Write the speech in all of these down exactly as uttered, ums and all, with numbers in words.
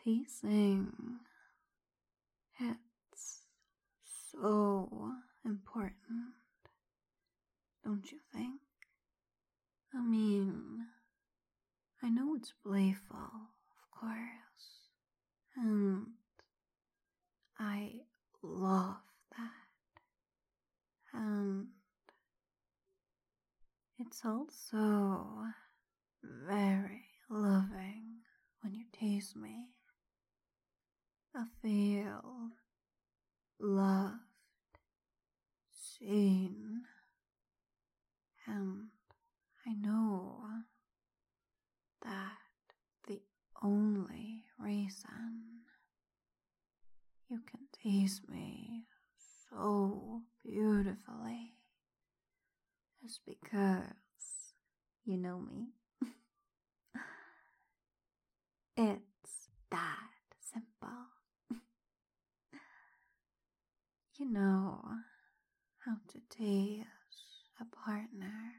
Teasing. It's so important, don't you think? I mean, I know it's playful, of course, and I love that. And it's also very loving when you tease me. I feel loved, seen, and I know that the only reason you can tease me so beautifully is because you know me. It's that simple. You know how to tease a partner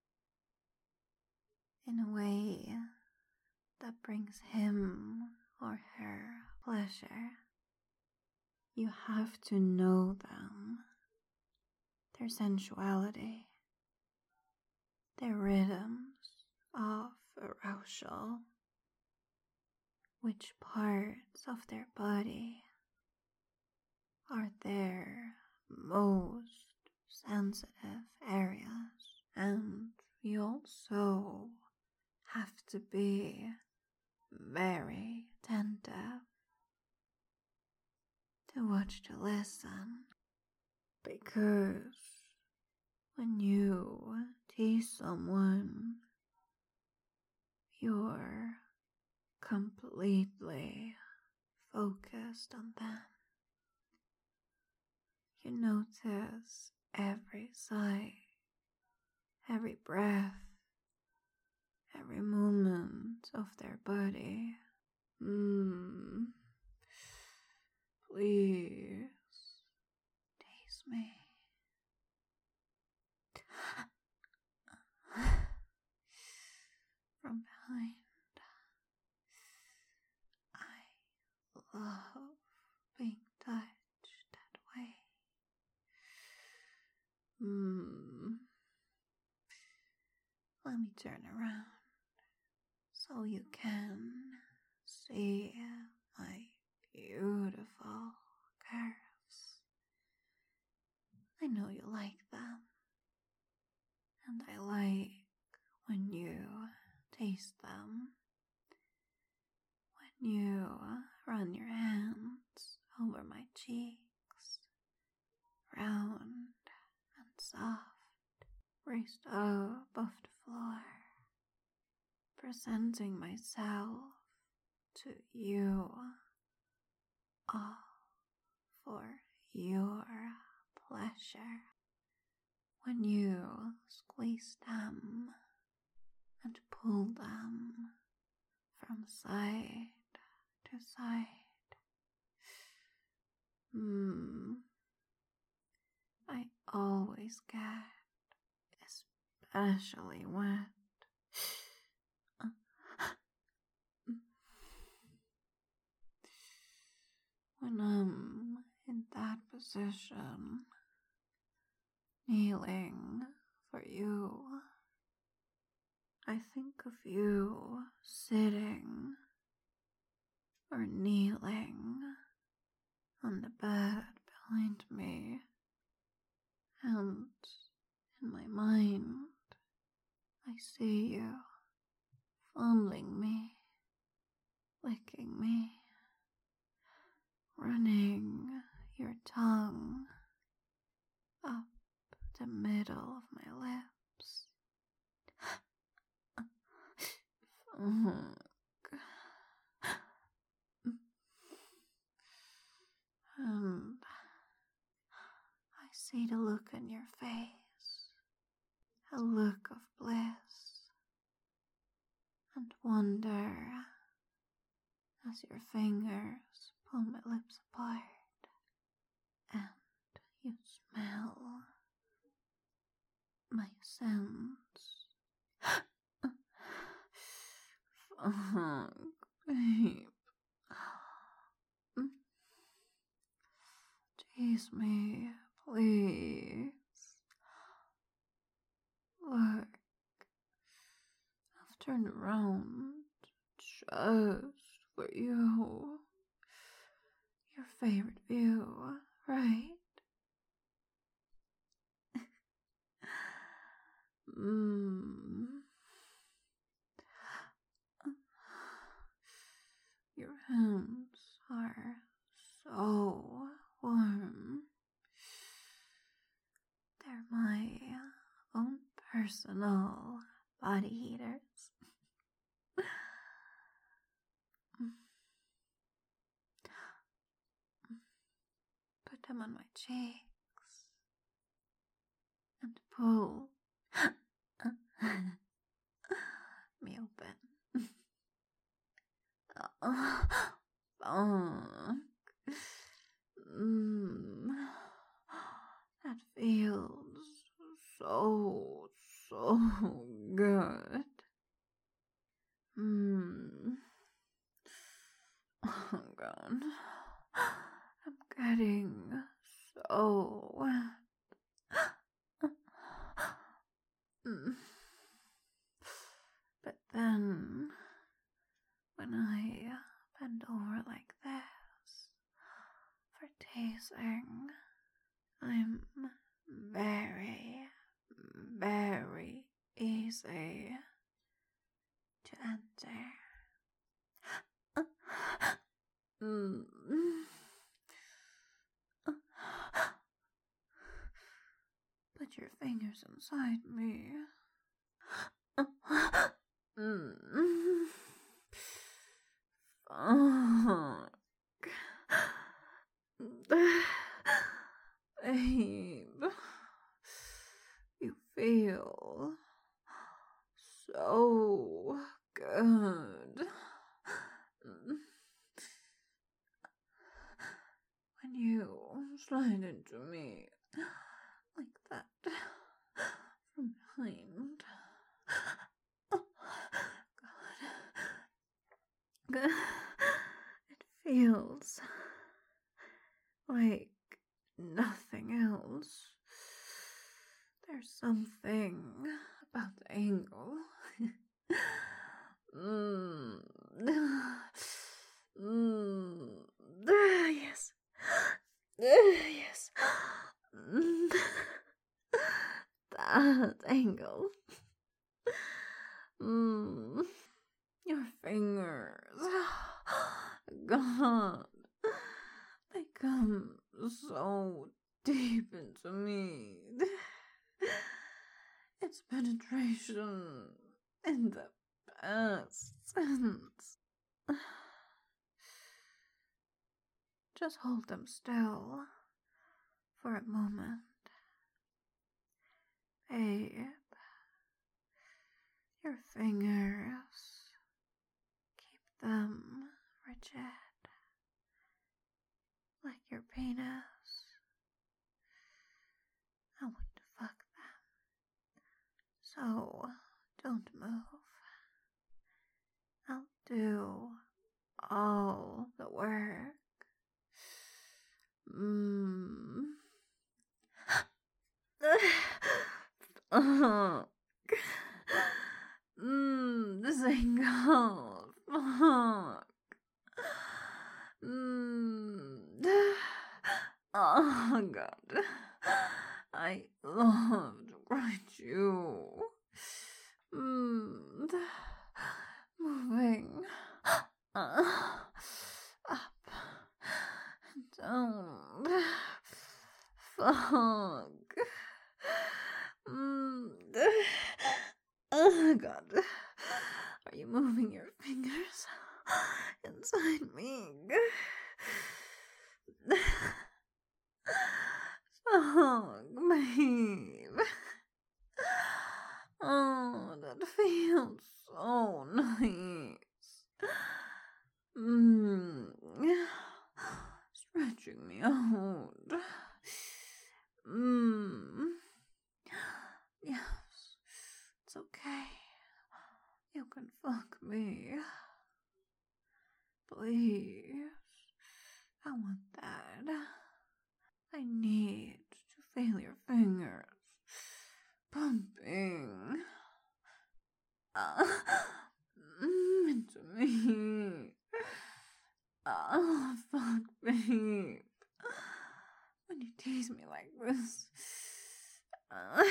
in a way that brings him or her pleasure. You have to know them, their sensuality, their rhythms of arousal, which parts of their body are their most sensitive areas, and you also have to be very attentive to watch to listen, because when you tease someone, you're completely focused on them. You notice every sigh, every breath, every movement of their body. Mmm. Please, taste me. From behind. I love being touched that way. Mmm. Let me turn around so you can see my beautiful curves. I know you like them, and I like when you taste them, when you run your hands over my cheeks, round and soft, raised up off the floor, presenting myself to you, all for your pleasure. When you squeeze them and pull them from side to side. Hmm. I always get especially wet. When I'm in that position, kneeling for you, I think of you sitting or kneeling on the bed behind me, and in my mind I see you fondling me, licking me, running your tongue up the middle of my lips. And I see the look in your face, a look of bliss and wonder as your fingers pull my lips apart and you smell my scents. Fuck, babe. Tease me, please. Look, I've turned around just for you. Your favorite view, right? Mmm. Your hands are so warm. They're my own personal body heaters. Put them on my cheeks and pull me open. Oh, fuck. Mm, that feels so, so good. Mm. Oh god. I'm getting so wet. Mm. But then, when I bend over like this for tasting, I'm very, very easy to enter. Mm. Put your fingers inside me. Mm. Fuck. Babe, you feel so good. When you slide into me like that from behind. Oh, God. God. It feels like nothing else. There's something about the angle. mm. Mm. Yes. Yes. That angle. Mm. Your fingers. God. They come so deep into me. It's penetration in the best sense. Just hold them still for a moment. Babe, your fingers, keep them rigid, like your penis. I want to fuck them, so don't move. I'll do all the work. Mmm. Fuck. Mmm, this angle. Fuck. Mmm. Oh, God. I love to grind you. Mmm. Moving uh, up and down. Fuck. Mm. Oh, God. Are you moving your fingers inside me? Fuck, babe. Oh, that feels so nice. Mmm. Stretching me out. Mmm. Yes, it's okay. You can fuck me. Please. I want that. I need to feel your fingers pumping uh, mm, into me. Oh, fuck, babe. When you tease me like this, uh,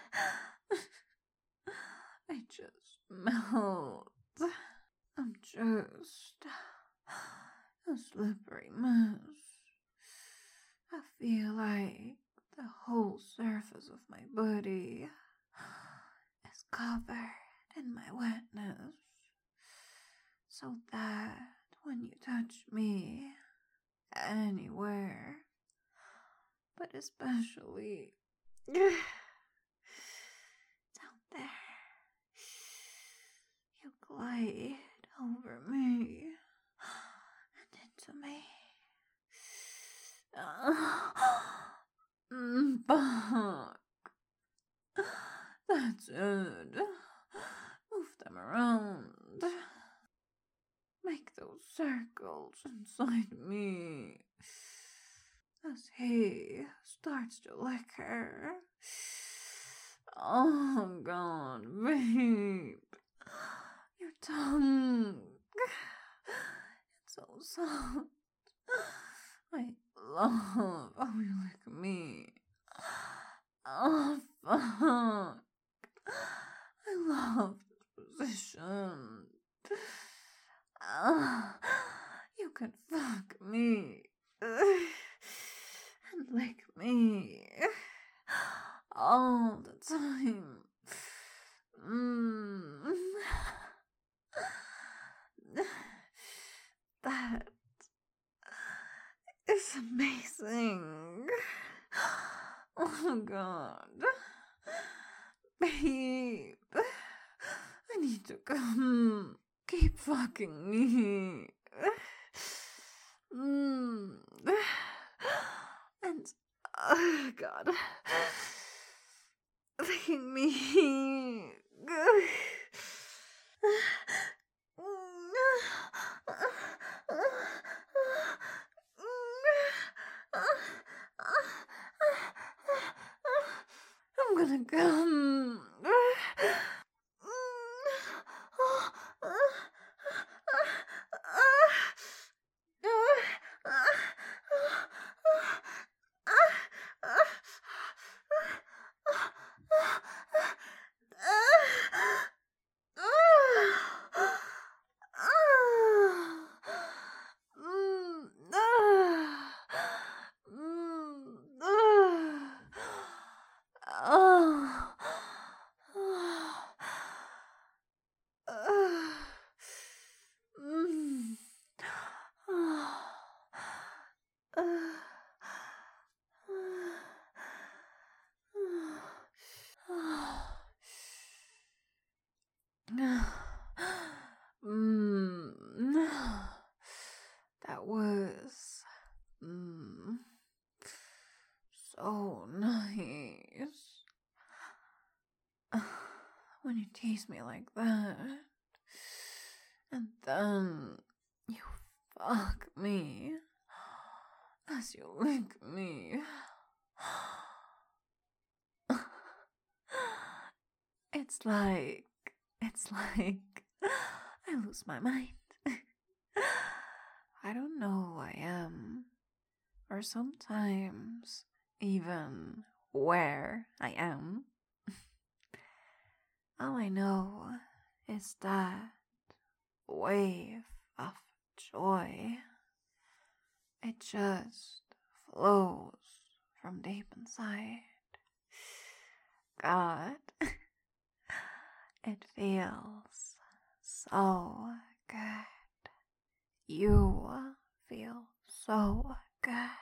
I just melt. I'm just a slippery mess. I feel like the whole surface of my body is covered in my wetness, so that when you touch me anywhere, but especially down there, you glide over me and into me. Mm, fuck. That's it. Move them around. Make those circles inside me. As he starts to lick her. Oh, God, babe. Your tongue. It's so soft. I love how you lick me. Oh, fuck. I love this position. Uh, you can fuck me and lick me all the time. Mm. That is amazing. Oh, God. Babe, I need to come. Keep fucking me. Mm. And, oh, God. Licking me. I'm gonna come. Mm, that was mm, so nice. When you tease me like that, and then you fuck me as you lick me. It's like, it's like I lose my mind. I don't know who I am, or sometimes even where I am. All I know is that wave of joy. It just flows from deep inside. God, it feels so good. You feel so good.